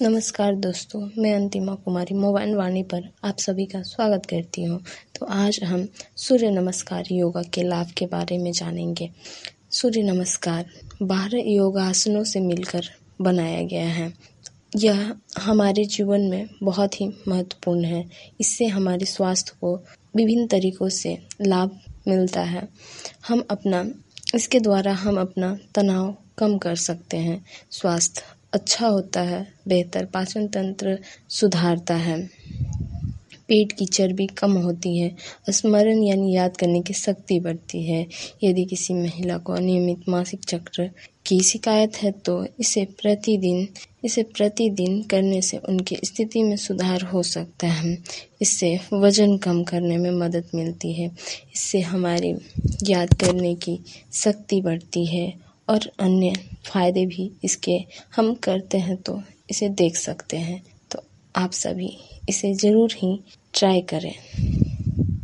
नमस्कार दोस्तों, मैं अंतिमा कुमारी मोबाइल वाणी पर आप सभी का स्वागत करती हूँ। तो आज हम सूर्य नमस्कार योगा के लाभ के बारे में जानेंगे। सूर्य नमस्कार 12 योगासनों से मिलकर बनाया गया है। यह हमारे जीवन में बहुत ही महत्वपूर्ण है। इससे हमारे स्वास्थ्य को विभिन्न तरीकों से लाभ मिलता है। इसके द्वारा हम अपना तनाव कम कर सकते हैं। स्वास्थ्य अच्छा होता है, बेहतर पाचन तंत्र सुधारता है, पेट की चर्बी कम होती है, स्मरण यानी याद करने की शक्ति बढ़ती है। यदि किसी महिला को अनियमित मासिक चक्र की शिकायत है तो इसे प्रतिदिन करने से उनकी स्थिति में सुधार हो सकता है। इससे वजन कम करने में मदद मिलती है। इससे हमारी याद करने की शक्ति बढ़ती है और अन्य फायदे भी इसके हम करते हैं तो इसे देख सकते हैं। तो आप सभी इसे ज़रूर ही ट्राई करें।